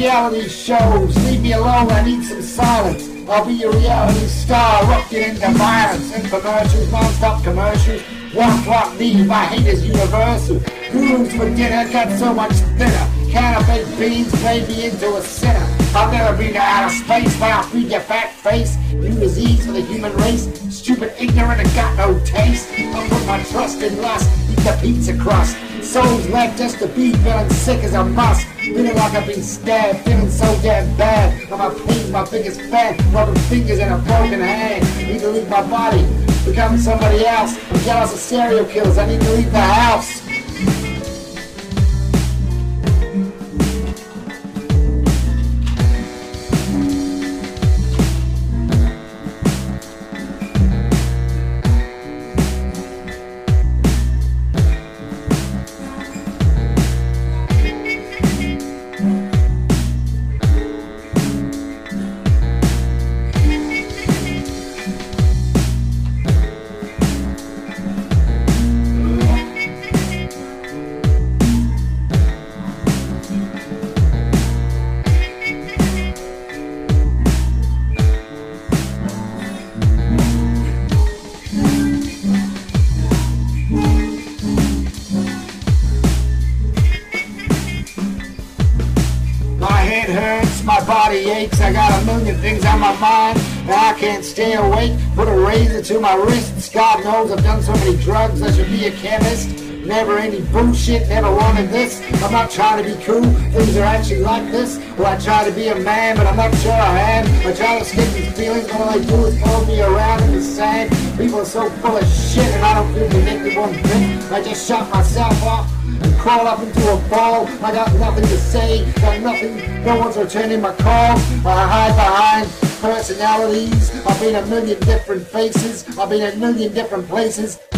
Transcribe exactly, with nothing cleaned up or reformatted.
reality shows. Leave me alone, I need some silence. I'll be your reality star, rocking into violence. Infomercials, non-stop commercials. One clock leave, my hate is universal. Grooves for dinner, got so much thinner. Can of baked beans made me into a sinner. I've never been to outer space, but I'll feed your fat face. New disease for the human race. Stupid, ignorant, and got no taste. I put my trust in lust, eat the pizza crust. Souls left just to be, feeling sick as a must. Feeling like I've been stabbed, feeling so damn bad. I'm a pain, my biggest fan, rubbing fingers in a broken hand. Need to leave my body, become somebody else. I'm jealous of serial killers, I need to leave the house. It hurts, my body aches, I got a million things on my mind, and I can't stay awake. Put a razor to my wrists, God knows I've done so many drugs, I should be a chemist. Never any bullshit, never wanted this. I'm not trying to be cool, things are actually like this. Well, I try to be a man, but I'm not sure I am. I try to escape these feelings, but all I do is throw me around in the sand. People are so full of shit, and I don't feel connected one bit. I just shut myself off and crawl up into a ball. I got nothing to say, got nothing, no one's returning my calls. I hide behind personalities. I've been a million different faces, I've been a million different places.